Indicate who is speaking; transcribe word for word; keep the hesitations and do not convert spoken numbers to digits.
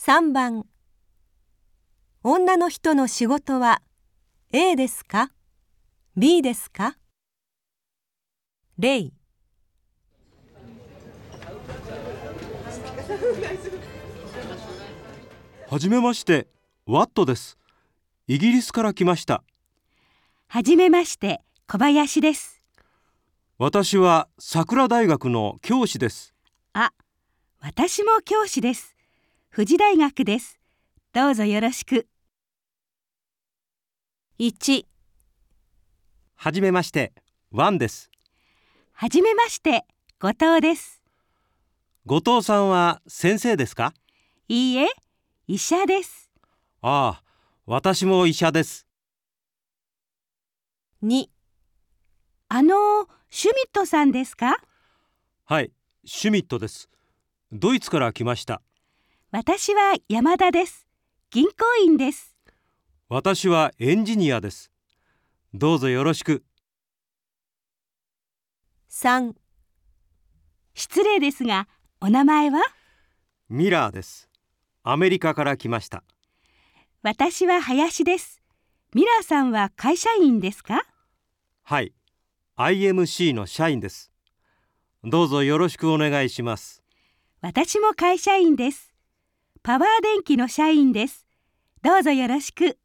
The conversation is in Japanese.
Speaker 1: さんばん、女の人の仕事は A ですか B ですか。例。
Speaker 2: はじめまして、ワットです。イギリスから来ました。
Speaker 3: はじめまして、小林です。
Speaker 2: 私は桜大学の教師です。
Speaker 3: あ、私も教師です。富士大学です。どうぞよろしく。
Speaker 1: いち、
Speaker 2: はじめまして、ワンです。
Speaker 3: はじめまして、後藤です。
Speaker 2: 後藤さんは先生ですか？
Speaker 3: いいえ、医者です。
Speaker 2: ああ、私も医者です。
Speaker 1: に、
Speaker 3: あの、シュミットさんですか？
Speaker 2: はい、シュミットです。ドイツから来ました。
Speaker 3: 私は山田です。銀行員です。
Speaker 2: 私はエンジニアです。どうぞよろしく。
Speaker 1: さん、
Speaker 3: 失礼ですが、お名前は？
Speaker 2: ミラーです。アメリカから来ました。
Speaker 3: 私は林です。ミラーさんは会社員ですか？
Speaker 2: はい、アイエムシー の社員です。どうぞよろしくお願いします。
Speaker 3: 私も会社員です。パワー電気の社員です。どうぞよろしく。